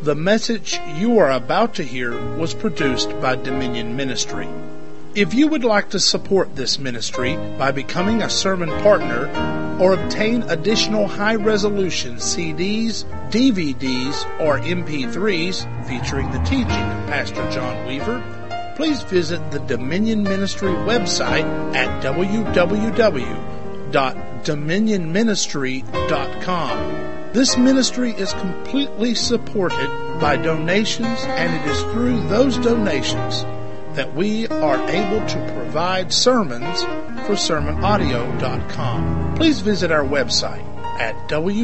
The message you are about to hear was produced by Dominion Ministry. If you would like to support this ministry by becoming a sermon partner or obtain additional high-resolution CDs, DVDs, or MP3s featuring the teaching of Pastor John Weaver, please visit the Dominion Ministry website at www.dominionministry.com. This ministry is completely supported by donations, and it is through those donations that we are able to provide sermons for sermonaudio.com. Please visit our website at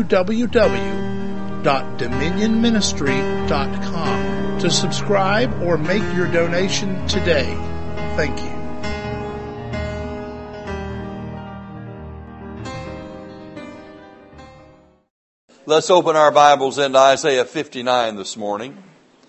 www.dominionministry.com to subscribe or make your donation today. Thank you. Let's open our Bibles into Isaiah 59 this morning.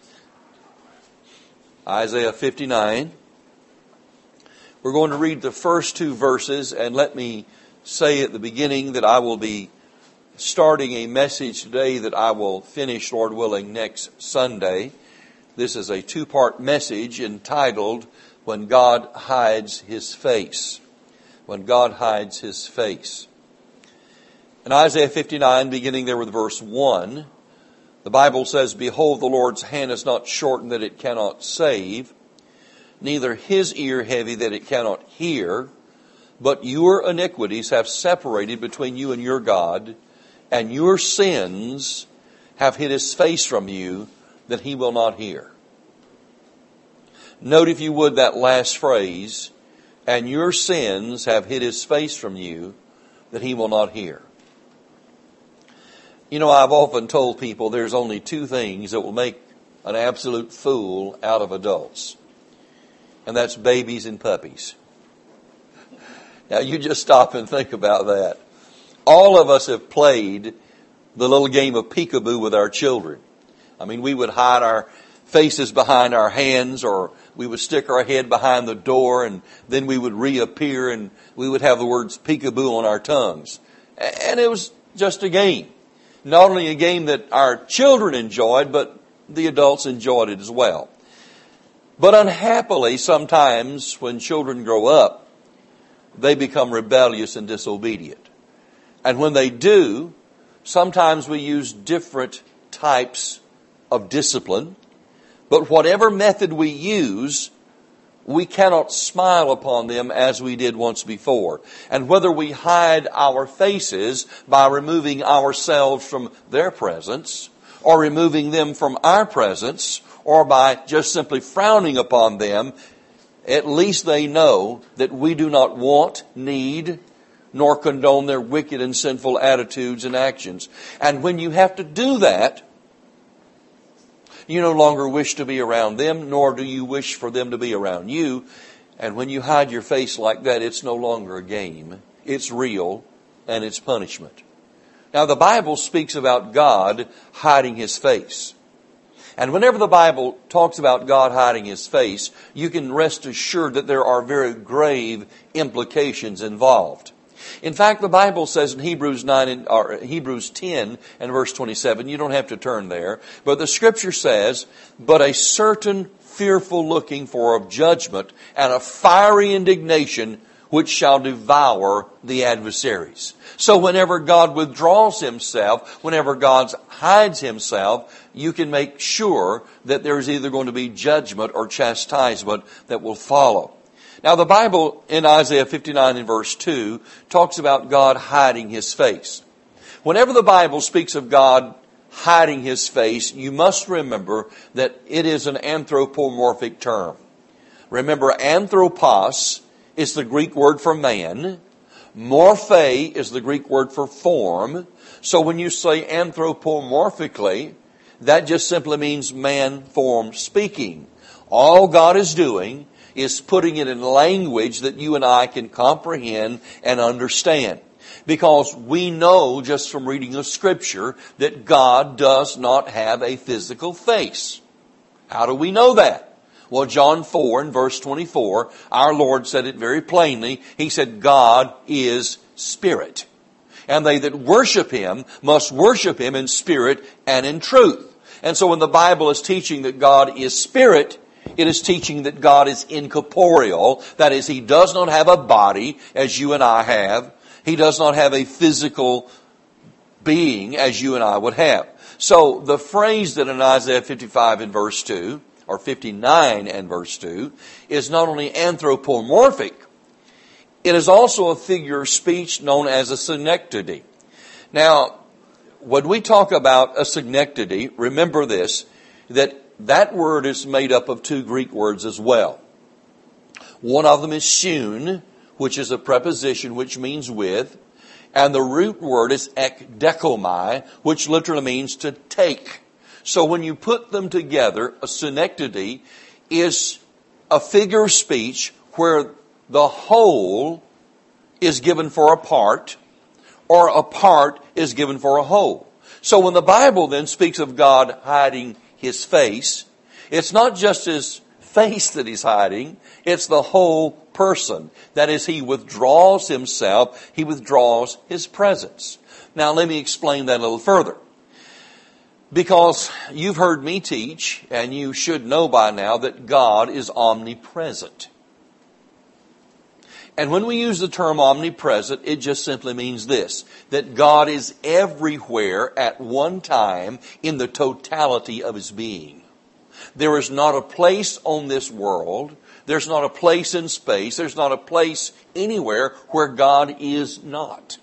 Isaiah 59. We're going to read the first two verses, and let me say at the beginning that I will be starting a message today that I will finish, Lord willing, next Sunday. This is a two-part message entitled, When God Hides His Face. When God Hides His Face. In Isaiah 59, beginning there with verse 1, the Bible says, Behold, the Lord's hand is not shortened that it cannot save, neither his ear heavy that it cannot hear, but your iniquities have separated between you and your God, and your sins have hid his face from you that he will not hear. Note, if you would, that last phrase, and your sins have hid his face from you that he will not hear. You know, I've often told people there's only two things that will make an absolute fool out of adults. And that's babies and puppies. Now, you just stop and think about that. All of us have played the little game of peekaboo with our children. I mean, we would hide our faces behind our hands, or we would stick our head behind the door, and then we would reappear, and we would have the words peekaboo on our tongues. And it was just a game. Not only a game that our children enjoyed, but the adults enjoyed it as well. But unhappily, sometimes when children grow up, they become rebellious and disobedient. And when they do, sometimes we use different types of discipline. But whatever method we use, we cannot smile upon them as we did once before. And whether we hide our faces by removing ourselves from their presence, or removing them from our presence, or by just simply frowning upon them, at least they know that we do not want, need, nor condone their wicked and sinful attitudes and actions. And when you have to do that, you no longer wish to be around them, nor do you wish for them to be around you. And when you hide your face like that, it's no longer a game. It's real, and it's punishment. Now, the Bible speaks about God hiding his face. And whenever the Bible talks about God hiding his face, you can rest assured that there are very grave implications involved. In fact, the Bible says in Hebrews 10 and verse 27, you don't have to turn there, but the Scripture says, But a certain fearful looking for of judgment and a fiery indignation which shall devour the adversaries. So whenever God withdraws himself, whenever God hides himself, you can make sure that there is either going to be judgment or chastisement that will follow. Now, the Bible in Isaiah 59 and verse 2 talks about God hiding his face. Whenever the Bible speaks of God hiding his face, you must remember that it is an anthropomorphic term. Remember, anthropos is the Greek word for man. Morphe is the Greek word for form. So when you say anthropomorphically, that just simply means man form speaking. All God is doing is putting it in language that you and I can comprehend and understand. Because we know just from reading the Scripture that God does not have a physical face. How do we know that? Well, John 4 and verse 24, our Lord said it very plainly. He said, God is spirit. And they that worship him must worship him in spirit and in truth. And so when the Bible is teaching that God is spirit, it is teaching that God is incorporeal. That is, He does not have a body as you and I have. He does not have a physical being as you and I would have. So the phrase that in Isaiah 55 and verse 2, or 59 and verse 2, is not only anthropomorphic, it is also a figure of speech known as a synecdoche. Now, when we talk about a synecdoche, remember this, that word is made up of two Greek words as well. One of them is shun, which is a preposition which means with, and the root word is ekdekomai, which literally means to take. So when you put them together, a synecdoche is a figure of speech where the whole is given for a part, or a part is given for a whole. So when the Bible then speaks of God hiding His face, it's not just His face that He's hiding, it's the whole person. That is, He withdraws Himself, He withdraws His presence. Now let me explain that a little further. Because you've heard me teach, and you should know by now, that God is omnipresent. And when we use the term omnipresent, it just simply means this, that God is everywhere at one time in the totality of His being. There is not a place on this world, there's not a place in space, there's not a place anywhere where God is not.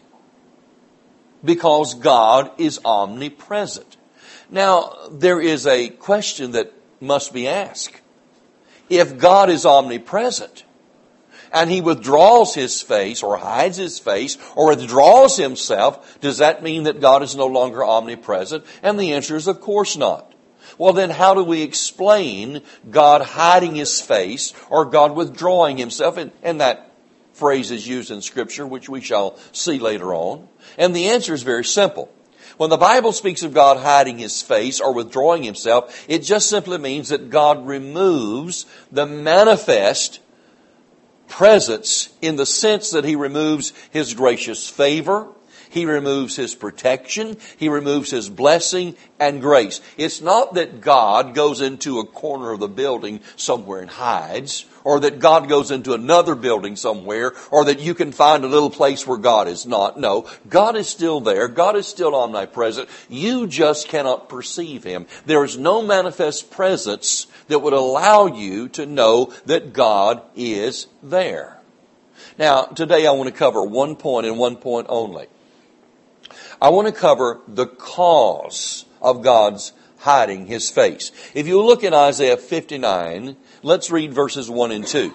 Because God is omnipresent. Now, there is a question that must be asked. If God is omnipresent, and He withdraws His face, or hides His face, or withdraws Himself, does that mean that God is no longer omnipresent? And the answer is, of course not. Well, then how do we explain God hiding His face, or God withdrawing Himself? And that phrase is used in Scripture, which we shall see later on. And the answer is very simple. When the Bible speaks of God hiding His face or withdrawing Himself, it just simply means that God removes the manifest presence in the sense that He removes His gracious favor, He removes His protection, He removes His blessing and grace. It's not that God goes into a corner of the building somewhere and hides, or that God goes into another building somewhere, or that you can find a little place where God is not. No, God is still there. God is still omnipresent. You just cannot perceive Him. There is no manifest presence that would allow you to know that God is there. Now, today I want to cover one point and one point only. I want to cover the cause of God's hiding His face. If you look in Isaiah 59, let's read verses 1 and 2.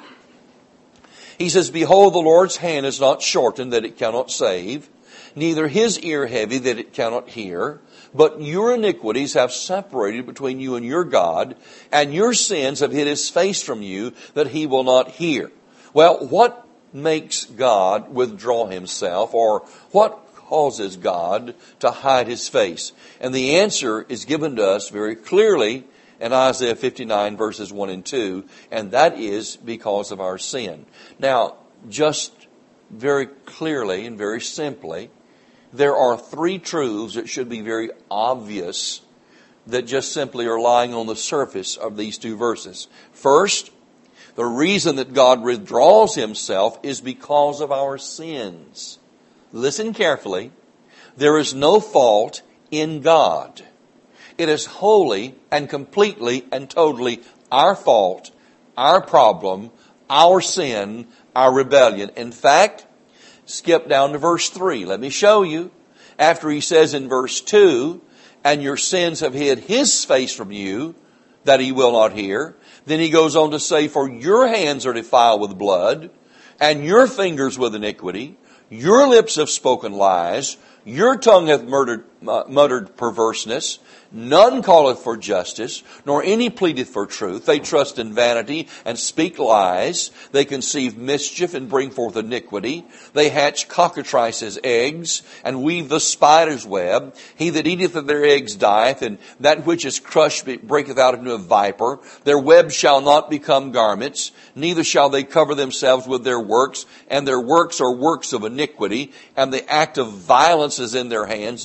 He says, "Behold, the Lord's hand is not shortened that it cannot save, neither His ear heavy that it cannot hear. But your iniquities have separated between you and your God, and your sins have hid His face from you that He will not hear." Well, what makes God withdraw Himself, or what causes God to hide His face? And the answer is given to us very clearly in Isaiah 59 verses 1 and 2, and that is because of our sin. Now, just very clearly and very simply, there are three truths that should be very obvious that just simply are lying on the surface of these two verses. First, the reason that God withdraws Himself is because of our sins. Listen carefully. There is no fault in God. It is wholly and completely and totally our fault, our problem, our sin, our rebellion. In fact, skip down to verse 3. Let me show you. After He says in verse 2, "And your sins have hid His face from you, that He will not hear." Then He goes on to say, "For your hands are defiled with blood, and your fingers with iniquity. Your lips have spoken lies. Your tongue hath muttered perverseness. None calleth for justice, nor any pleadeth for truth. They trust in vanity and speak lies. They conceive mischief and bring forth iniquity. They hatch cockatrices' eggs and weave the spider's web. He that eateth of their eggs dieth, and that which is crushed breaketh out into a viper. Their webs shall not become garments, neither shall they cover themselves with their works, and their works are works of iniquity, and the act of violence is in their hands." Note,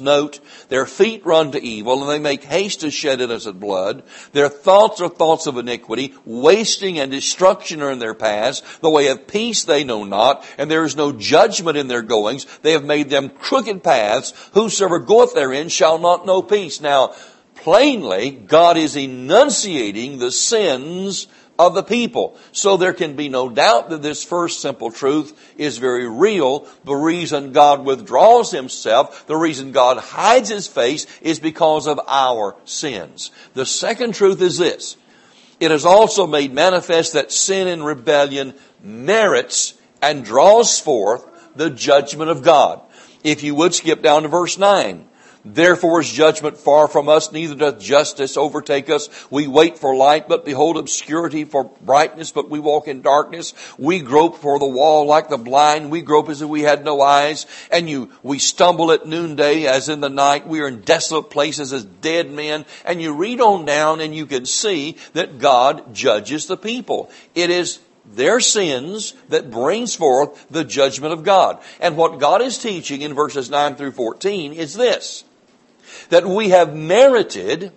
Their feet run to evil, and they make haste to shed innocent blood. Their thoughts are thoughts of iniquity. Wasting and destruction are in their paths. The way of peace they know not, and there is no judgment in their goings. They have made them crooked paths. Whosoever goeth therein shall not know peace. Now, plainly, God is enunciating the sins of the people. So there can be no doubt that this first simple truth is very real. The reason God withdraws himself, the reason God hides his face, is because of our sins. The second truth is this. It is also made manifest that sin and rebellion merits and draws forth the judgment of God. If you would skip down to verse 9. Therefore is judgment far from us, neither doth justice overtake us. We wait for light, but behold obscurity, for brightness, but we walk in darkness. We grope for the wall like the blind. We grope as if we had no eyes. And we stumble at noonday as in the night. We are in desolate places as dead men. And you read on down and you can see that God judges the people. It is their sins that brings forth the judgment of God. And what God is teaching in verses 9 through 14 is this. That we have merited,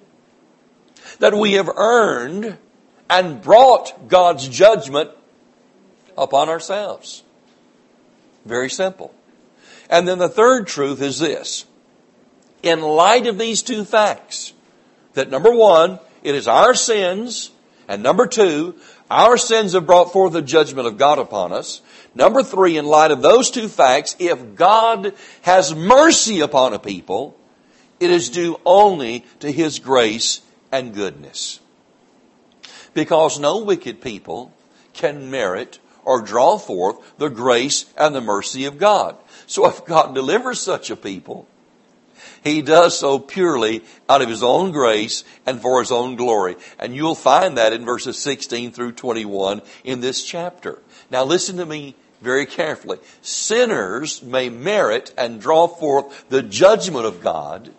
that we have earned, and brought God's judgment upon ourselves. Very simple. And then the third truth is this. In light of these two facts, that number one, it is our sins, and number two, our sins have brought forth the judgment of God upon us. Number three, in light of those two facts, if God has mercy upon a people, it is due only to his grace and goodness. Because no wicked people can merit or draw forth the grace and the mercy of God. So if God delivers such a people, he does so purely out of his own grace and for his own glory. And you'll find that in verses 16 through 21 in this chapter. Now listen to me very carefully. Sinners may merit and draw forth the judgment of God,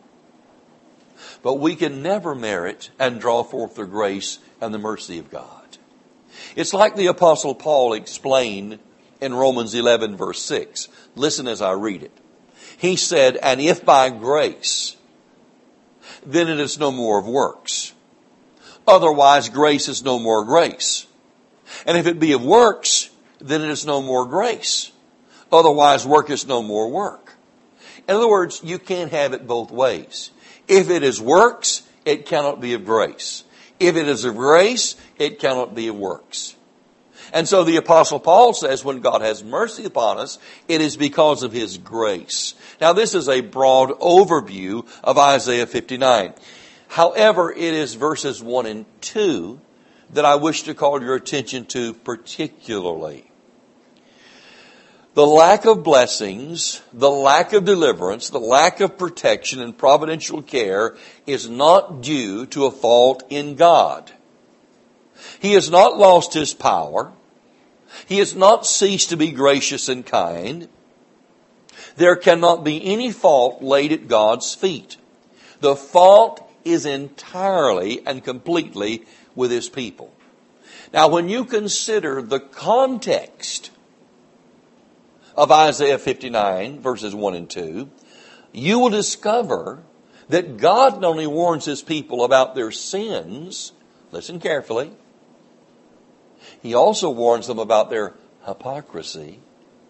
but we can never merit and draw forth the grace and the mercy of God. It's like the Apostle Paul explained in Romans 11 verse 6. Listen as I read it. He said, and if by grace, then it is no more of works. Otherwise, grace is no more grace. And if it be of works, then it is no more grace. Otherwise, work is no more work. In other words, you can't have it both ways. If it is works, it cannot be of grace. If it is of grace, it cannot be of works. And so the Apostle Paul says when God has mercy upon us, it is because of his grace. Now this is a broad overview of Isaiah 59. However, it is verses 1 and 2 that I wish to call your attention to particularly. The lack of blessings, the lack of deliverance, the lack of protection and providential care is not due to a fault in God. He has not lost his power. He has not ceased to be gracious and kind. There cannot be any fault laid at God's feet. The fault is entirely and completely with his people. Now, when you consider the context of Isaiah 59, verses 1 and 2, you will discover that God not only warns his people about their sins, listen carefully, he also warns them about their hypocrisy,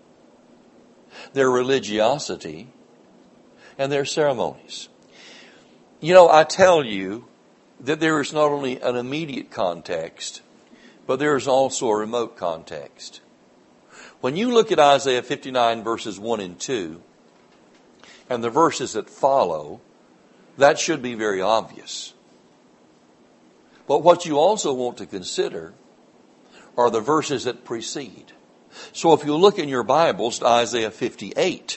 their religiosity, and their ceremonies. You know, I tell you that there is not only an immediate context, but there is also a remote context. When you look at Isaiah 59 verses 1 and 2, and the verses that follow, that should be very obvious. But what you also want to consider are the verses that precede. So if you look in your Bibles to Isaiah 58,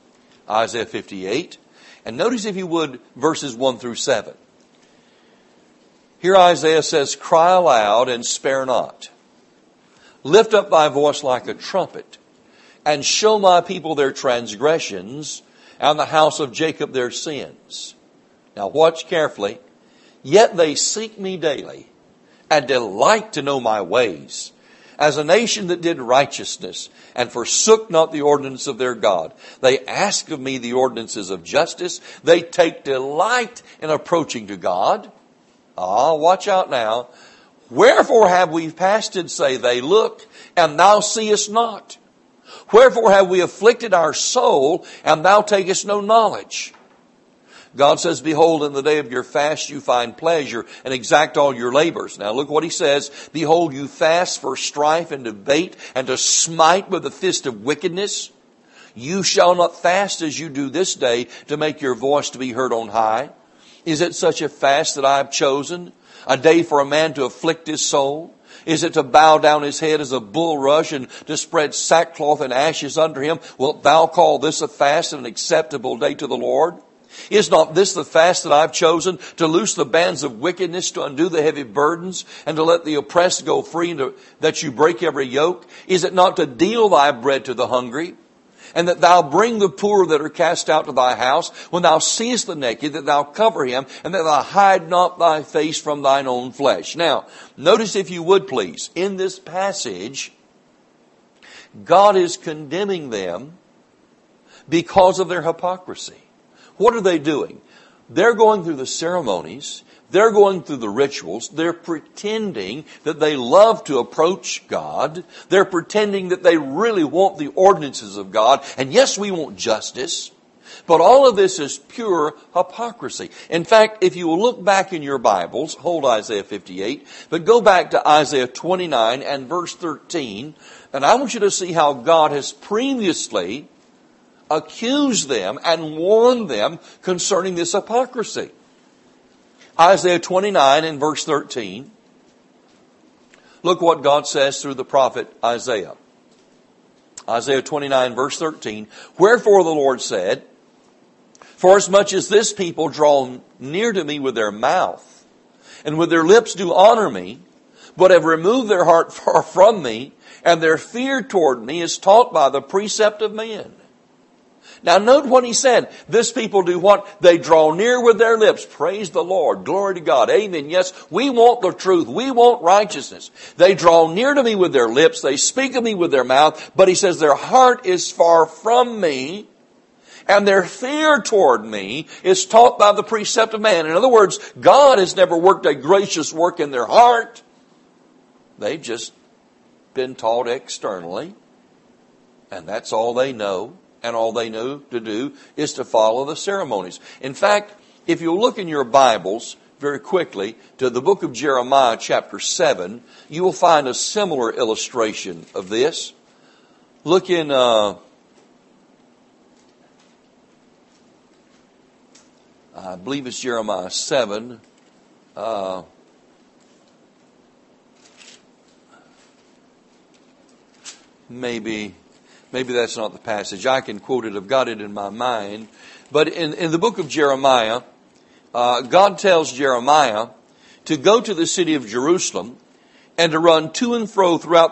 and notice if you would verses 1 through 7. Here Isaiah says, cry aloud and spare not. Lift up thy voice like a trumpet, and show my people their transgressions, and the house of Jacob their sins. Now watch carefully. Yet they seek me daily, and delight to know my ways. as a nation that did righteousness and forsook not the ordinance of their God. They ask of me the ordinances of justice. They take delight in approaching to God. Watch out now. Wherefore have we fasted, say they, look, and thou seest not. Wherefore have we afflicted our soul, and thou takest no knowledge. God says, behold, in the day of your fast you find pleasure and exact all your labors. Now look what he says. Behold, you fast for strife and debate and to smite with the fist of wickedness. You shall not fast as you do this day to make your voice to be heard on high. Is it such a fast that I have chosen? A day for a man to afflict his soul? Is it to bow down his head as a bulrush and to spread sackcloth and ashes under him? Wilt thou call this a fast and an acceptable day to the Lord? Is not this the fast that I've chosen, to loose the bands of wickedness, to undo the heavy burdens, and to let the oppressed go free, and that you break every yoke? Is it not to deal thy bread to the hungry, and that thou bring the poor that are cast out to thy house, when thou seest the naked, that thou cover him, and that thou hide not thy face from thine own flesh? Now, notice if you would please, in this passage, God is condemning them because of their hypocrisy. What are they doing? They're going through the ceremonies. They're going through the rituals. They're pretending that they love to approach God. They're pretending that they really want the ordinances of God. And yes, we want justice. But all of this is pure hypocrisy. In fact, if you will look back in your Bibles, hold Isaiah 58, but go back to Isaiah 29 and verse 13, and I want you to see how God has previously accused them and warned them concerning this hypocrisy. Isaiah 29 and verse 13. Look what God says through the prophet Isaiah. Isaiah 29 verse 13. Wherefore the Lord said, forasmuch as this people draw near to me with their mouth, and with their lips do honor me, but have removed their heart far from me, and their fear toward me is taught by the precept of men. Now note what he said. This people do what? They draw near with their lips. Praise the Lord. Glory to God. Amen. Yes, we want the truth. We want righteousness. They draw near to me with their lips. They speak of me with their mouth. But he says their heart is far from me, and their fear toward me is taught by the precept of man. In other words, God has never worked a gracious work in their heart. They've just been taught externally, and that's all they know. And all they know to do is to follow the ceremonies. In fact, if you look in your Bibles very quickly to the book of Jeremiah chapter 7, you will find a similar illustration of this. Look in I believe it's Jeremiah 7. Maybe that's not the passage. I can quote it. I've got it in my mind. But in the book of Jeremiah, God tells Jeremiah to go to the city of Jerusalem and to run to and fro throughout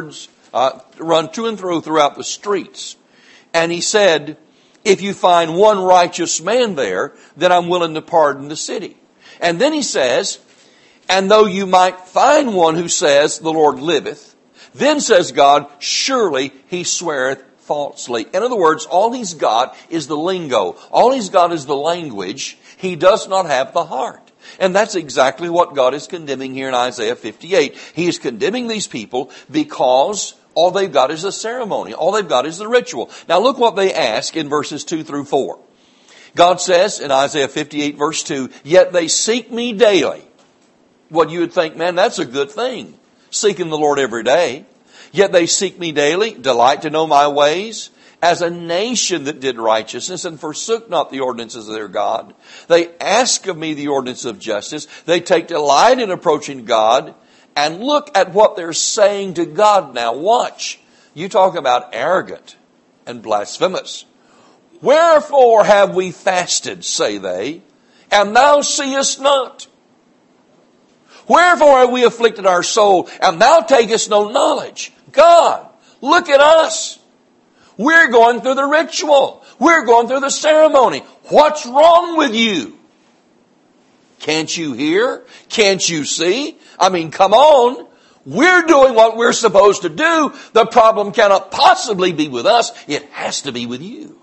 the streets. And he said, if you find one righteous man there, then I'm willing to pardon the city. And then he says, and though you might find one who says, the Lord liveth, then says God, surely he sweareth falsely. In other words, all he's got is the lingo. All he's got is the language. He does not have the heart. And that's exactly what God is condemning here in Isaiah 58. He is condemning these people because all they've got is the ceremony. All they've got is the ritual. Now look what they ask in verses 2 through 4. God says in Isaiah 58 verse 2, yet they seek me daily. Well, you would think, man, that's a good thing. Seeking the Lord every day. Yet they seek me daily, delight to know my ways, as a nation that did righteousness and forsook not the ordinances of their God. They ask of me the ordinance of justice. They take delight in approaching God. And look at what they're saying to God now. Watch. You talk about arrogant and blasphemous. Wherefore have we fasted, say they, and thou seest not? Wherefore have we afflicted our soul, and thou takest no knowledge? God, look at us. We're going through the ritual. We're going through the ceremony. What's wrong with you? Can't you hear? Can't you see? I mean, come on. We're doing what we're supposed to do. The problem cannot possibly be with us. It has to be with you.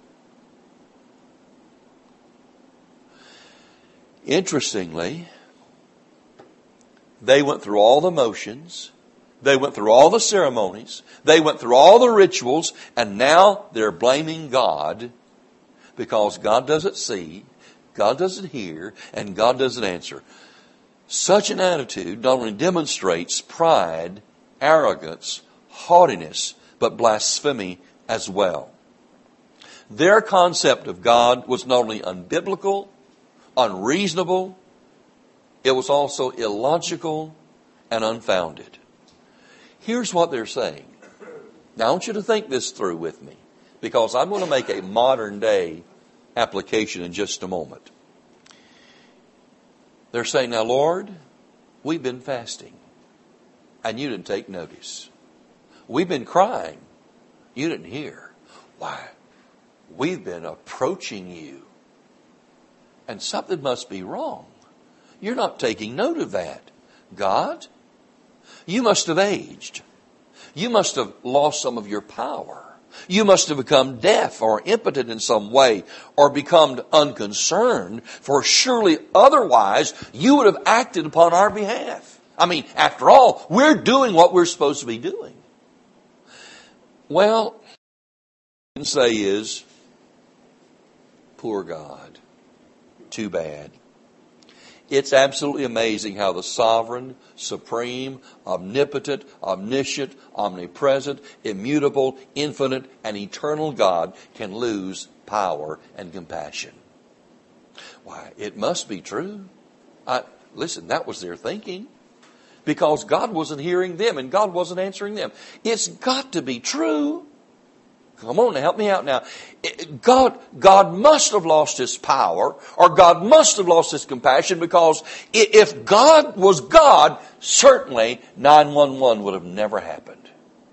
Interestingly, they went through all the motions. They went through all the ceremonies. They went through all the rituals. And now they're blaming God because God doesn't see, God doesn't hear, and God doesn't answer. Such an attitude not only demonstrates pride, arrogance, haughtiness, but blasphemy as well. Their concept of God was not only unbiblical, unreasonable, it was also illogical and unfounded. Here's what they're saying. Now I want you to think this through with me, because I'm going to make a modern day application in just a moment. They're saying, now Lord, we've been fasting and you didn't take notice. We've been crying. You didn't hear. Why? We've been approaching you. And something must be wrong. You're not taking note of that. God, you must have aged. You must have lost some of your power. You must have become deaf or impotent in some way or become unconcerned, for surely otherwise you would have acted upon our behalf. I mean, after all, we're doing what we're supposed to be doing. Well, what I can say is, poor God, too bad. It's absolutely amazing how the sovereign, supreme, omnipotent, omniscient, omnipresent, immutable, infinite, and eternal God can lose power and compassion. Why, it must be true. Listen, that was their thinking. Because God wasn't hearing them and God wasn't answering them. It's got to be true. Come on, help me out now. God must have lost His power, or God must have lost His compassion, because if God was God, certainly 911 would have never happened.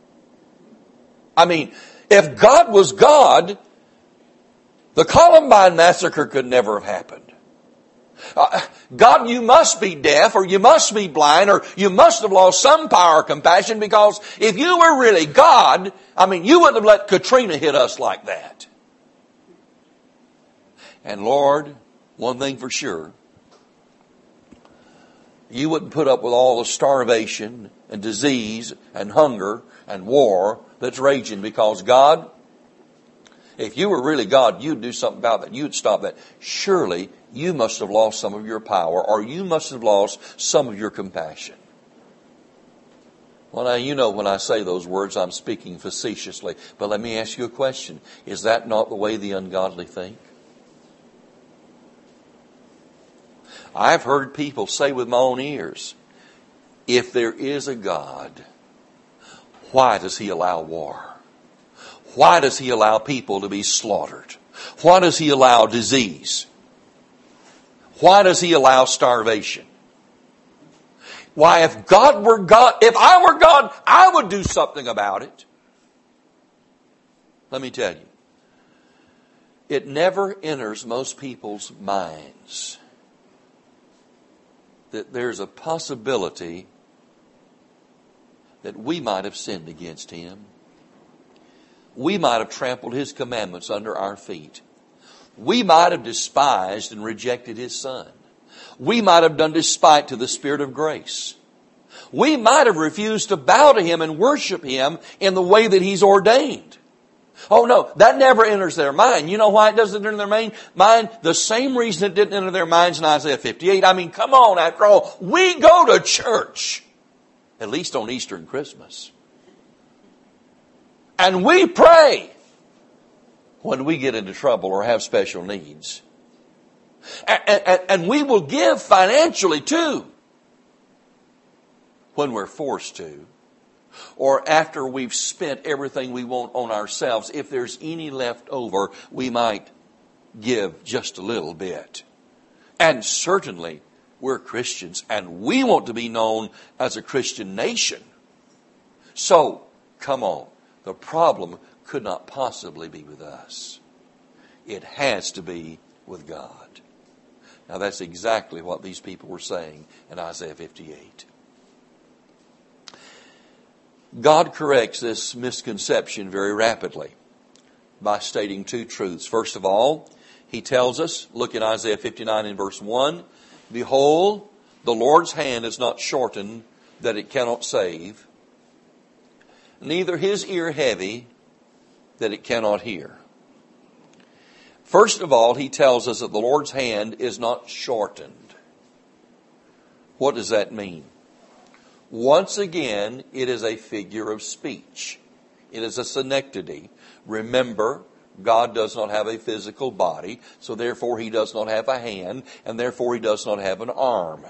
I mean, if God was God, the Columbine massacre could never have happened. God, you must be deaf, or you must be blind, or you must have lost some power or compassion, because if you were really God, I mean, you wouldn't have let Katrina hit us like that. And Lord, one thing for sure, you wouldn't put up with all the starvation and disease and hunger and war that's raging, because God, if you were really God, you'd do something about that. You'd stop that. Surely you must have lost some of your power, or you must have lost some of your compassion. Well, now, you know when I say those words, I'm speaking facetiously. But let me ask you a question. Is that not the way the ungodly think? I've heard people say with my own ears, if there is a God, why does He allow war? Why does He allow people to be slaughtered? Why does He allow disease? Why does He allow starvation? Why, if God were God, if I were God, I would do something about it. Let me tell you, it never enters most people's minds that there's a possibility that we might have sinned against Him. We might have trampled His commandments under our feet. We might have despised and rejected His Son. We might have done despite to the Spirit of grace. We might have refused to bow to Him and worship Him in the way that He's ordained. Oh no, that never enters their mind. You know why it doesn't enter their mind? The same reason it didn't enter their minds in Isaiah 58. I mean, come on, after all, we go to church, at least on Easter and Christmas. And we pray when we get into trouble or have special needs. And we will give financially too, when we're forced to, or after we've spent everything we want on ourselves. If there's any left over, we might give just a little bit. And certainly we're Christians and we want to be known as a Christian nation. So, come on. The problem could not possibly be with us. It has to be with God. Now that's exactly what these people were saying in Isaiah 58. God corrects this misconception very rapidly by stating two truths. First of all, He tells us, look in Isaiah 59 and verse 1, Behold, the Lord's hand is not shortened that it cannot save, neither His ear heavy that it cannot hear. First of all, He tells us that the Lord's hand is not shortened. What does that mean? Once again, it is a figure of speech. It is a synecdoche. Remember, God does not have a physical body, so therefore He does not have a hand, and therefore He does not have an arm.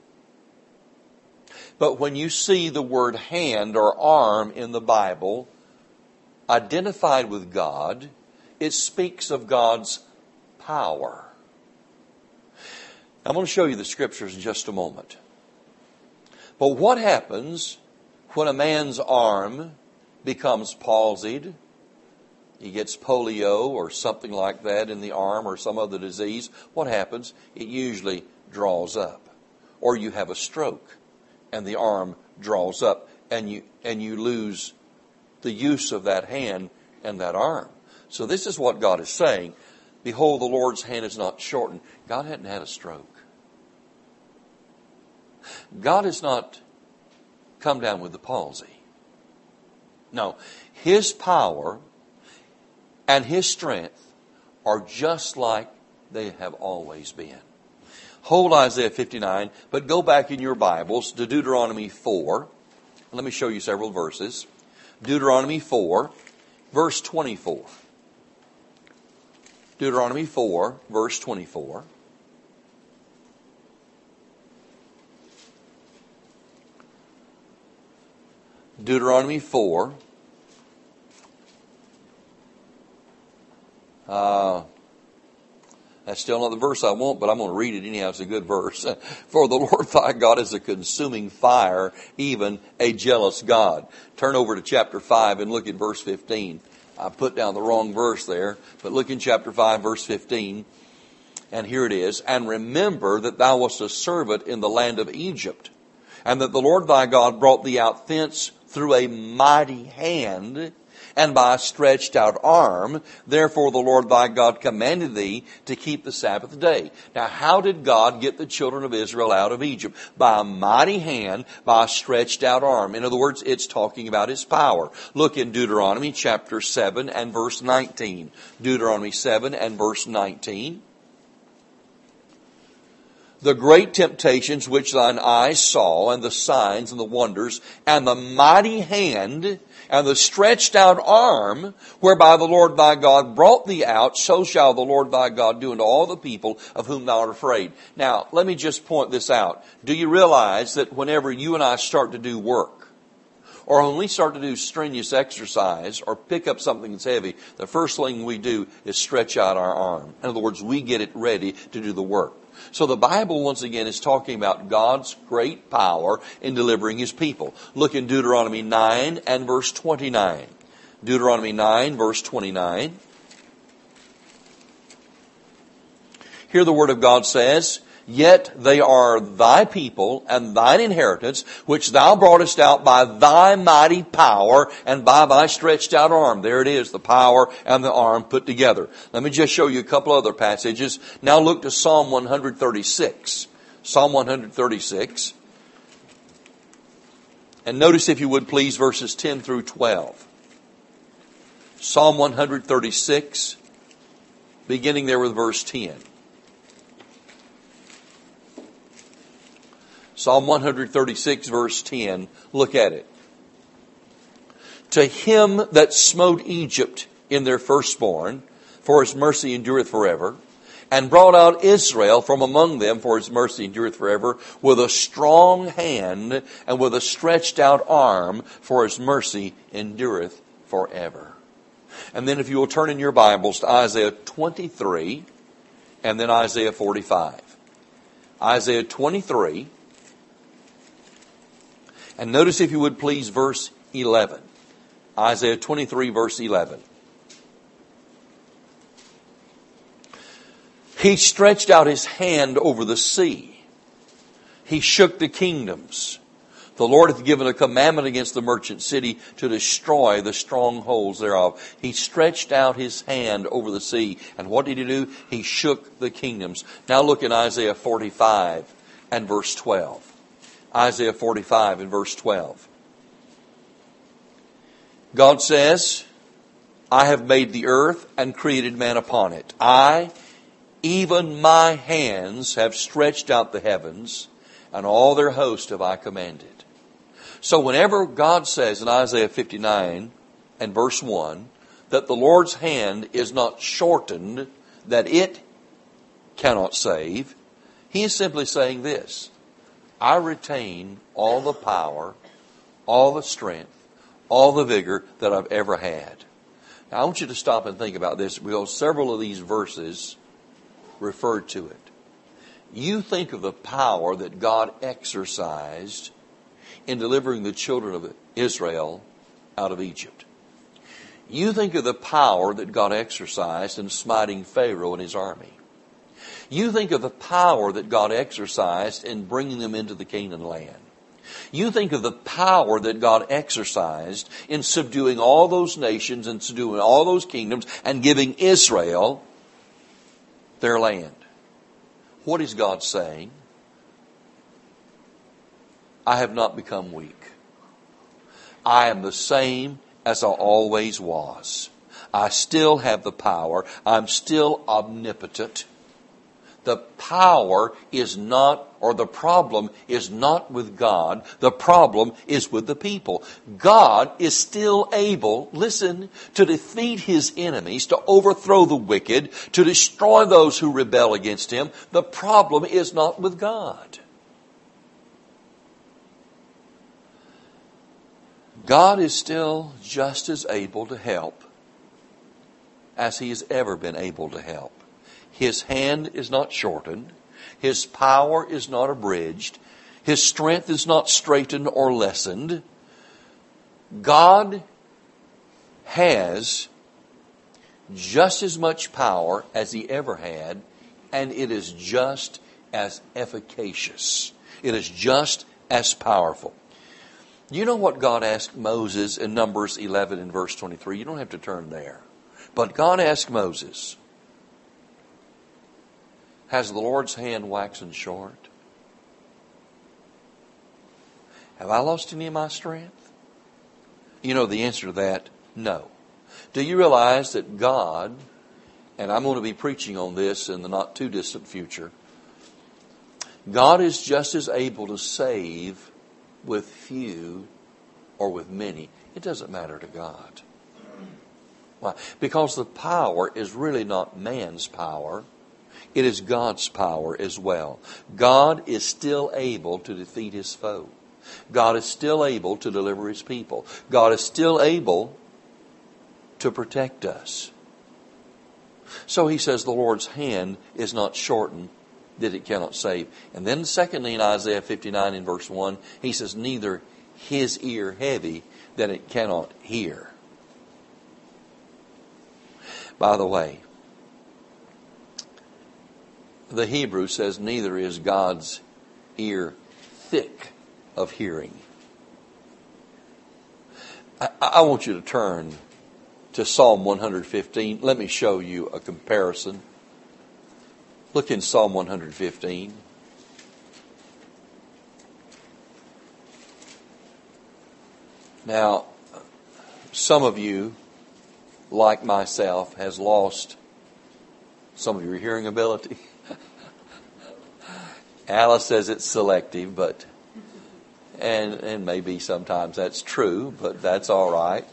But when you see the word hand or arm in the Bible identified with God, it speaks of God's power. I'm going to show you the scriptures in just a moment. But what happens when a man's arm becomes palsied? He gets polio or something like that in the arm or some other disease. What happens? It usually draws up. Or you have a stroke and the arm draws up and you lose the use of that hand and that arm. So this is what God is saying. Behold, the Lord's hand is not shortened. God hadn't had a stroke. God has not come down with the palsy. No, His power and His strength are just like they have always been. Hold Isaiah 59, but go back in your Bibles to Deuteronomy 4. Let me show you several verses. Deuteronomy 4, verse 24. Deuteronomy 4, verse 24. Deuteronomy 4. That's still not the verse I want, but I'm going to read it anyhow. It's a good verse. For the Lord thy God is a consuming fire, even a jealous God. Turn over to chapter 5 and look at verse 15. I put down the wrong verse there, but look in chapter 5, verse 15. And here it is. And remember that thou wast a servant in the land of Egypt, and that the Lord thy God brought thee out thence through a mighty hand and by a stretched out arm. Therefore the Lord thy God commanded thee to keep the Sabbath day. Now how did God get the children of Israel out of Egypt? By a mighty hand, by a stretched out arm. In other words, it's talking about His power. Look in Deuteronomy chapter 7 and verse 19. Deuteronomy 7 and verse 19. The great temptations which thine eyes saw, and the signs and the wonders, and the mighty hand, and the stretched out arm, whereby the Lord thy God brought thee out, so shall the Lord thy God do unto all the people of whom thou art afraid. Now, let me just point this out. Do you realize that whenever you and I start to do work, or when we start to do strenuous exercise, or pick up something that's heavy, the first thing we do is stretch out our arm. In other words, we get it ready to do the work. So the Bible, once again, is talking about God's great power in delivering His people. Look in Deuteronomy 9 and verse 29. Deuteronomy 9, verse 29. Here the Word of God says, Yet they are thy people and thine inheritance, which thou broughtest out by thy mighty power and by thy stretched out arm. There it is, the power and the arm put together. Let me just show you a couple other passages. Now look to Psalm 136. Psalm 136. And notice, if you would please, verses 10 through 12. Psalm 136, beginning there with verse 10. Psalm 136, verse 10. Look at it. To him that smote Egypt in their firstborn, for His mercy endureth forever, and brought out Israel from among them, for His mercy endureth forever, with a strong hand and with a stretched out arm, for His mercy endureth forever. And then if you will turn in your Bibles to Isaiah 23 and then Isaiah 45. Isaiah 23. And notice, if you would please, verse 11. Isaiah 23, verse 11. He stretched out His hand over the sea. He shook the kingdoms. The Lord hath given a commandment against the merchant city to destroy the strongholds thereof. He stretched out his hand over the sea. And what did he do? He shook the kingdoms. Now look in Isaiah 45 and verse 12. Isaiah 45 and verse 12. God says, I have made the earth and created man upon it. I, even my hands, have stretched out the heavens, and all their host have I commanded. So whenever God says in Isaiah 59 and verse 1 that the Lord's hand is not shortened, that it cannot save, He is simply saying this: I retain all the power, all the strength, all the vigor that I've ever had. Now I want you to stop and think about this, because several of these verses refer to it. You think of the power that God exercised in delivering the children of Israel out of Egypt. You think of the power that God exercised in smiting Pharaoh and his army. You think of the power that God exercised in bringing them into the Canaan land. You think of the power that God exercised in subduing all those nations and subduing all those kingdoms and giving Israel their land. What is God saying? I have not become weak. I am the same as I always was. I still have the power. I'm still omnipotent. The power is not, or the problem is not with God. The problem is with the people. God is still able, listen, to defeat His enemies, to overthrow the wicked, to destroy those who rebel against Him. The problem is not with God. God is still just as able to help as He has ever been able to help. His hand is not shortened. His power is not abridged. His strength is not straitened or lessened. God has just as much power as He ever had, and it is just as efficacious. It is just as powerful. You know what God asked Moses in Numbers 11 and verse 23? You don't have to turn there. But God asked Moses, has the Lord's hand waxen short? Have I lost any of my strength? You know the answer to that, no. Do you realize that God, and I'm going to be preaching on this in the not too distant future, God is just as able to save with few or with many. It doesn't matter to God. Why? Because the power is really not man's power. It is God's power as well. God is still able to defeat His foe. God is still able to deliver His people. God is still able to protect us. So He says the Lord's hand is not shortened, that it cannot save. And then secondly, in Isaiah 59 in verse 1, He says, neither His ear heavy, that it cannot hear. By the way, the Hebrew says neither is God's ear thick of hearing. I want you to turn to Psalm 115. Let me show you a comparison. Look in Psalm 115. Now, some of you, like myself, has lost some of your hearing ability. Alice says it's selective, but and maybe sometimes that's true, but that's all right.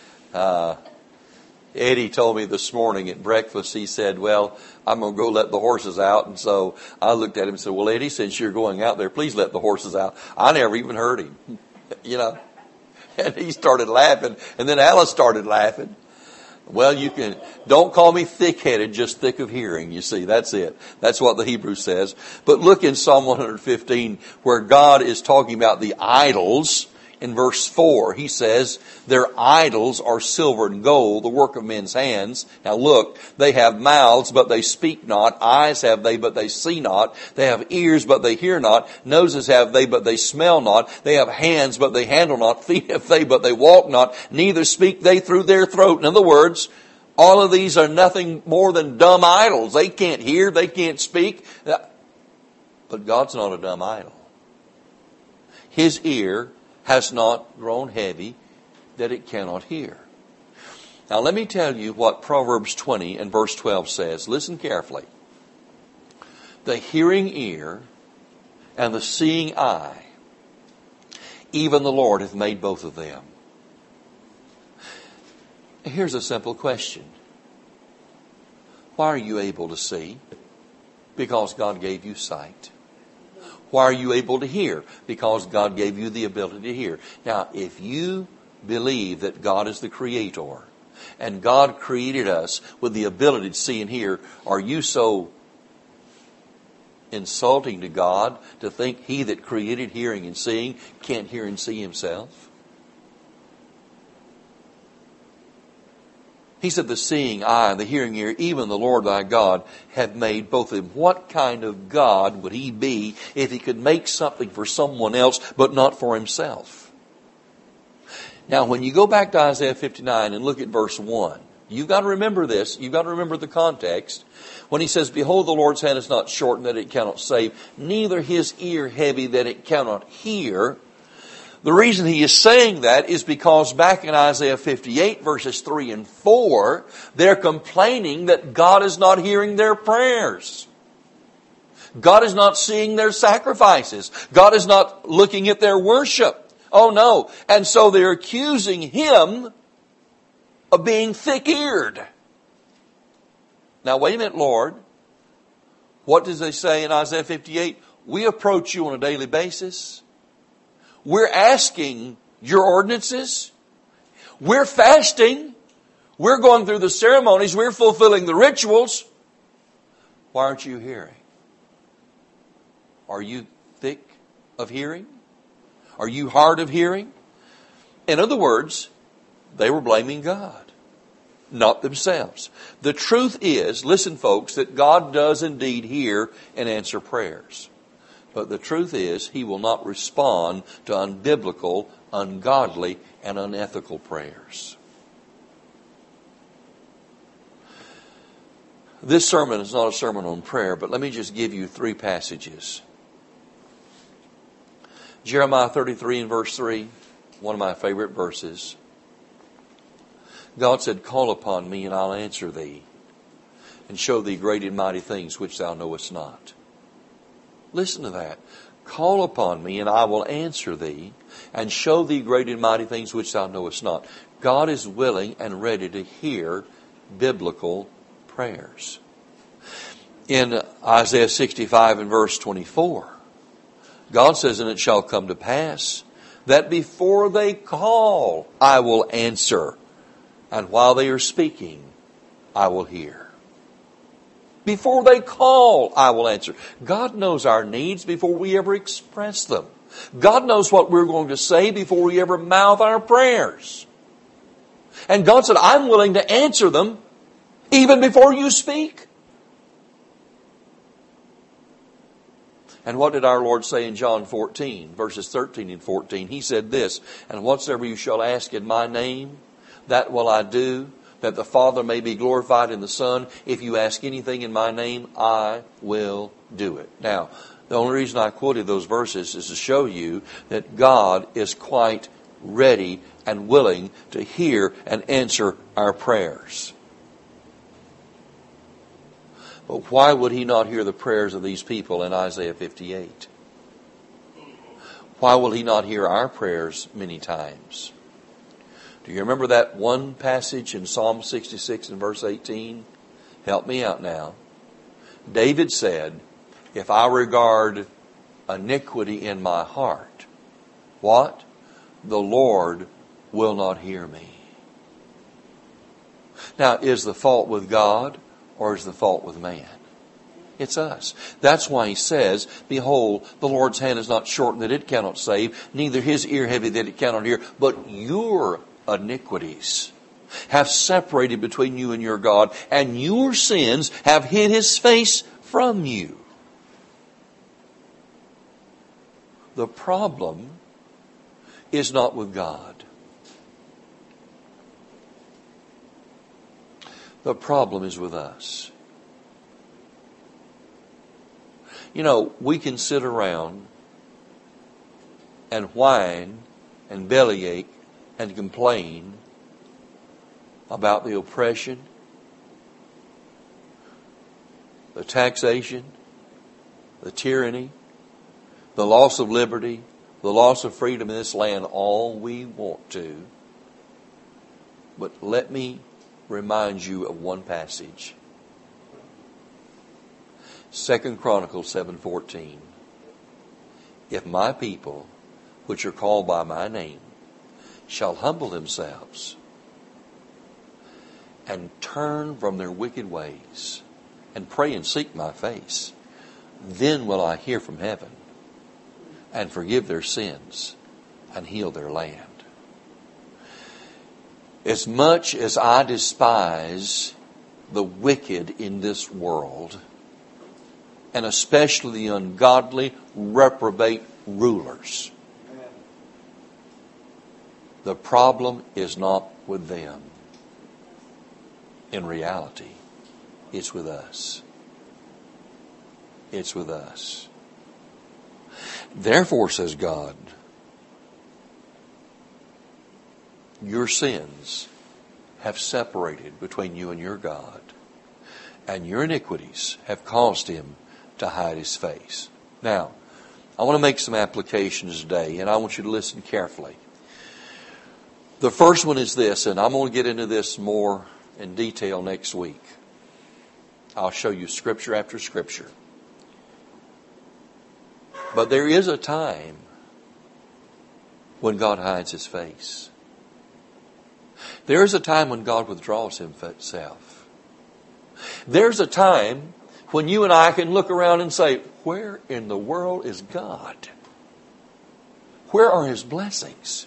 Eddie told me this morning at breakfast, he said, well, I'm going to go let the horses out. And so I looked at him and said, well, Eddie, since you're going out there, please let the horses out. I never even heard him, you know. And he started laughing, and then Alice started laughing. Well, don't call me thick-headed, just thick of hearing, you see, that's it. That's what the Hebrew says. But look in Psalm 115, where God is talking about the idols in verse 4, he says, their idols are silver and gold, the work of men's hands. Now look, they have mouths, but they speak not. Eyes have they, but they see not. They have ears, but they hear not. Noses have they, but they smell not. They have hands, but they handle not. Feet have they, but they walk not. Neither speak they through their throat. In other words, all of these are nothing more than dumb idols. They can't hear, they can't speak. But God's not a dumb idol. His ear has not grown heavy that it cannot hear. Now let me tell you what Proverbs 20 and verse 12 says. Listen carefully. The hearing ear and the seeing eye, even the Lord hath made both of them. Here's a simple question. Why are you able to see? Because God gave you sight. Why are you able to hear? Because God gave you the ability to hear. Now, if you believe that God is the Creator and God created us with the ability to see and hear, are you so insulting to God to think He that created hearing and seeing can't hear and see Himself? He said, the seeing eye and the hearing ear, even the Lord thy God, have made both of them. What kind of God would He be if He could make something for someone else, but not for Himself? Now, when you go back to Isaiah 59 and look at verse 1, you've got to remember this. You've got to remember the context. When He says, behold, the Lord's hand is not shortened that it cannot save, neither His ear heavy that it cannot hear. The reason He is saying that is because back in Isaiah 58 verses 3 and 4, they're complaining that God is not hearing their prayers. God is not seeing their sacrifices. God is not looking at their worship. Oh no. And so they're accusing Him of being thick-eared. Now wait a minute, Lord. What does they say in Isaiah 58? We approach you on a daily basis. We're asking your ordinances. We're fasting. We're going through the ceremonies. We're fulfilling the rituals. Why aren't you hearing? Are you thick of hearing? Are you hard of hearing? In other words, they were blaming God, not themselves. The truth is, listen folks, that God does indeed hear and answer prayers. But the truth is, He will not respond to unbiblical, ungodly, and unethical prayers. This sermon is not a sermon on prayer, but let me just give you 3 passages. Jeremiah 33 and verse 3, one of my favorite verses. God said, call upon me and I'll answer thee and show thee great and mighty things which thou knowest not. Listen to that. Call upon me and I will answer thee and show thee great and mighty things which thou knowest not. God is willing and ready to hear biblical prayers. In Isaiah 65 and verse 24, God says, and it shall come to pass that before they call, I will answer. And while they are speaking, I will hear. Before they call, I will answer. God knows our needs before we ever express them. God knows what we're going to say before we ever mouth our prayers. And God said, I'm willing to answer them even before you speak. And what did our Lord say in John 14, verses 13 and 14? He said this, and whatsoever you shall ask in my name, that will I do, that the Father may be glorified in the Son. If you ask anything in my name, I will do it. Now, the only reason I quoted those verses is to show you that God is quite ready and willing to hear and answer our prayers. But why would He not hear the prayers of these people in Isaiah 58? Why will He not hear our prayers many times? Do you remember that one passage in Psalm 66 and verse 18? Help me out now. David said, if I regard iniquity in my heart, what? The Lord will not hear me. Now, is the fault with God or is the fault with man? It's us. That's why he says, behold, the Lord's hand is not shortened that it cannot save, neither his ear heavy that it cannot hear, but your iniquities have separated between you and your God, and your sins have hid his face from you. The problem is not with God. The problem is with us. You know, we can sit around and whine and bellyache and complain about the oppression, the taxation, the tyranny, the loss of liberty, the loss of freedom in this land all we want to. But let me remind you of one passage. 2 Chronicles 7:14. If my people, which are called by my name, shall humble themselves and turn from their wicked ways and pray and seek my face, then will I hear from heaven and forgive their sins and heal their land. As much as I despise the wicked in this world, and especially the ungodly, reprobate rulers, the problem is not with them. In reality, it's with us. It's with us. Therefore, says God, your sins have separated between you and your God, and your iniquities have caused him to hide his face. Now, I want to make some applications today, and I want you to listen carefully. The first one is this, and I'm going to get into this more in detail next week. I'll show you scripture after scripture. But there is a time when God hides his face. There is a time when God withdraws himself. There's a time when you and I can look around and say, where in the world is God? Where are his blessings?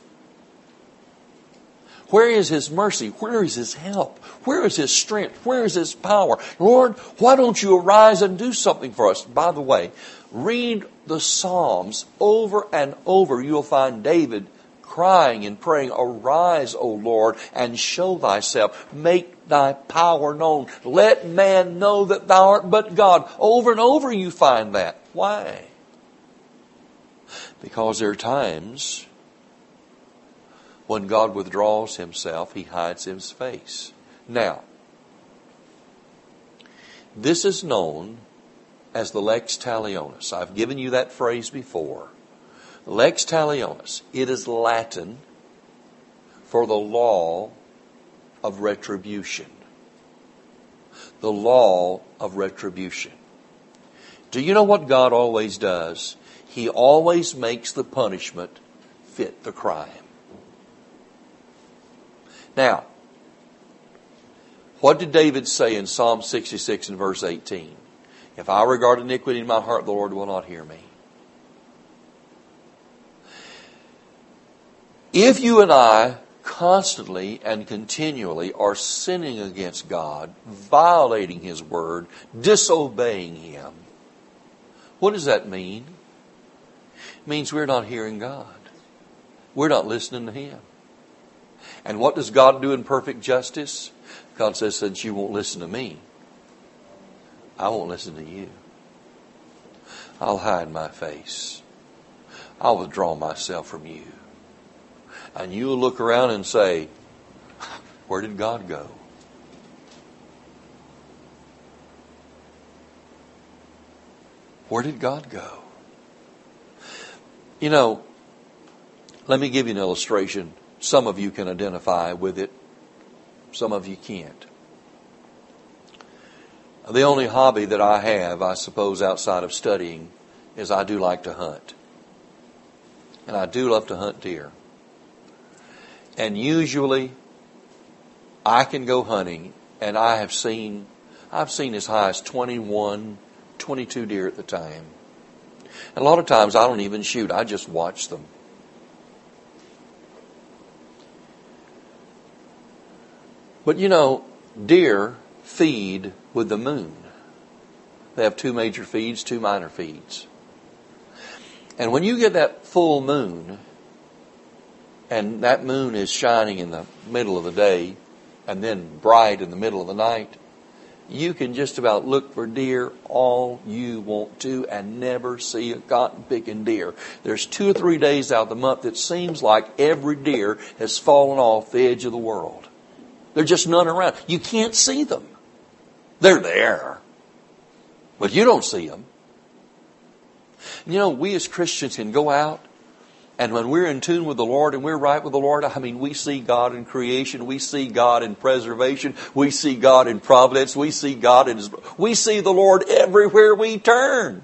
Where is his mercy? Where is his help? Where is his strength? Where is his power? Lord, why don't you arise and do something for us? By the way, read the Psalms over and over. You'll find David crying and praying, arise, O Lord, and show thyself. Make thy power known. Let man know that thou art but God. Over and over you find that. Why? Because there are times when God withdraws himself, he hides his face. Now, this is known as the lex talionis. I've given you that phrase before. Lex talionis. It is Latin for the law of retribution. The law of retribution. Do you know what God always does? He always makes the punishment fit the crime. Now, what did David say in Psalm 66 and verse 18? If I regard iniquity in my heart, the Lord will not hear me. If you and I constantly and continually are sinning against God, violating his word, disobeying him, what does that mean? It means we're not hearing God. We're not listening to him. And what does God do in perfect justice? God says, since you won't listen to me, I won't listen to you. I'll hide my face. I'll withdraw myself from you. And you'll look around and say, where did God go? Where did God go? You know, let me give you an illustration. Some of you can identify with it. Some of you can't. The only hobby that I have, I suppose, outside of studying, is I do like to hunt. And I do love to hunt deer. And usually, I can go hunting, and I've seen as high as 21, 22 deer at the time. And a lot of times I don't even shoot. I just watch them. But you know, deer feed with the moon. They have 2 major feeds, 2 minor feeds. And when you get that full moon, and that moon is shining in the middle of the day, and then bright in the middle of the night, you can just about look for deer all you want to and never see a cotton-picking deer. There's 2 or 3 days out of the month it seems like every deer has fallen off the edge of the world. There's just none around. You can't see them. They're there, but you don't see them. You know, we as Christians can go out, and when we're in tune with the Lord and we're right with the Lord, I mean, we see God in creation. We see God in preservation. We see God in providence. We see God in we see the Lord everywhere we turn.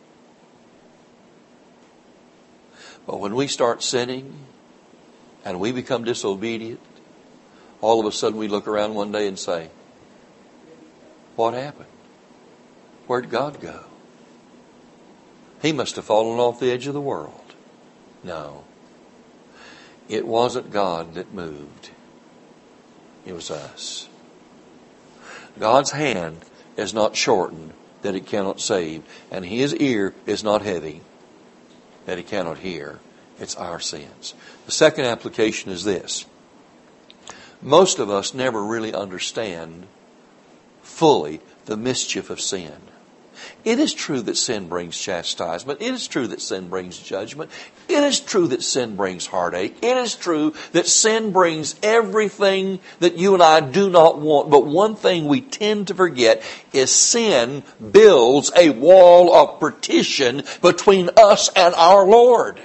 But when we start sinning and we become disobedient, all of a sudden we look around one day and say, what happened? Where'd God go? He must have fallen off the edge of the world. No. It wasn't God that moved. It was us. God's hand is not shortened that it cannot save, and His ear is not heavy that He cannot hear. It's our sins. The second application is this. Most of us never really understand fully the mischief of sin. It is true that sin brings chastisement. It is true that sin brings judgment. It is true that sin brings heartache. It is true that sin brings everything that you and I do not want. But one thing we tend to forget is sin builds a wall of partition between us and our Lord.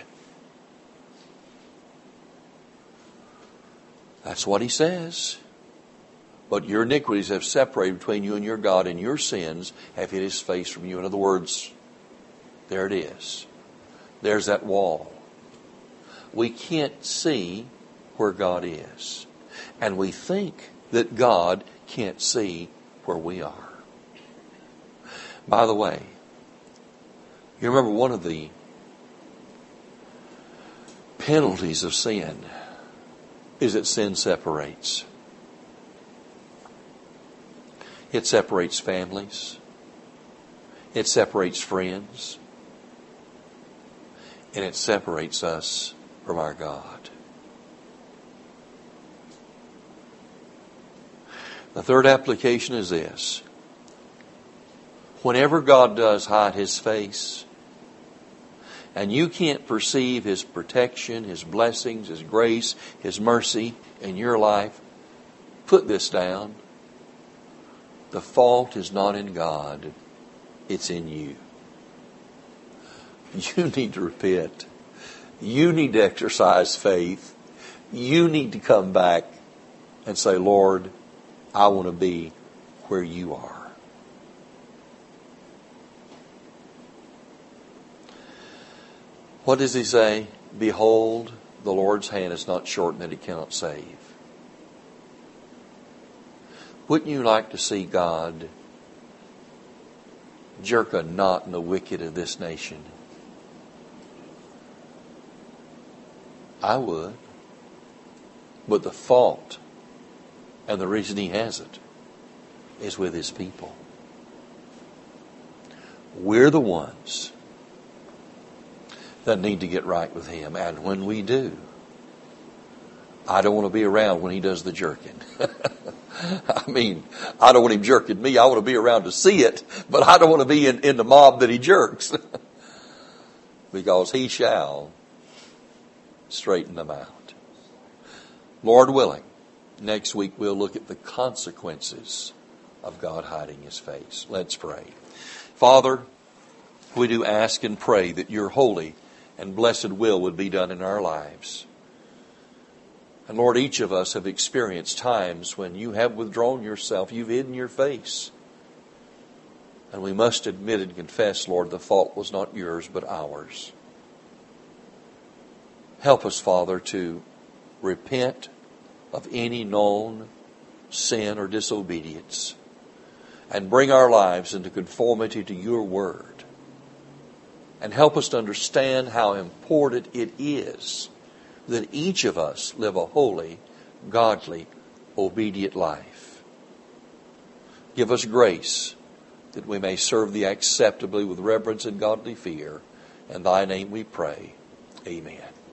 That's what He says. But your iniquities have separated between you and your God, and your sins have hid His face from you. In other words, there it is. There's that wall. We can't see where God is. And we think that God can't see where we are. By the way, you remember one of the penalties of sin is that sin separates. It separates families. It separates friends. And it separates us from our God. The third application is this. Whenever God does hide His face, and you can't perceive His protection, His blessings, His grace, His mercy in your life, put this down. The fault is not in God, it's in you. You need to repent. You need to exercise faith. You need to come back and say, Lord, I want to be where You are. What does He say? Behold, the Lord's hand is not shortened that He cannot save. Wouldn't you like to see God jerk a knot in the wicked of this nation? I would. But the fault and the reason He hasn't is with His people. We're the ones that need to get right with Him. And when we do, I don't want to be around when He does the jerking. I mean, I don't want Him jerking me. I want to be around to see it, but I don't want to be in the mob that He jerks. Because He shall straighten them out. Lord willing, next week we'll look at the consequences of God hiding His face. Let's pray. Father, we do ask and pray that Your holy and blessed will would be done in our lives. And Lord, each of us have experienced times when You have withdrawn Yourself. You've hidden Your face. And we must admit and confess, Lord, the fault was not Yours but ours. Help us, Father, to repent of any known sin or disobedience. and bring our lives into conformity to your word. And help us to understand how important it is that each of us live a holy, godly, obedient life. Give us grace that we may serve Thee acceptably with reverence and godly fear. In Thy name we pray. Amen.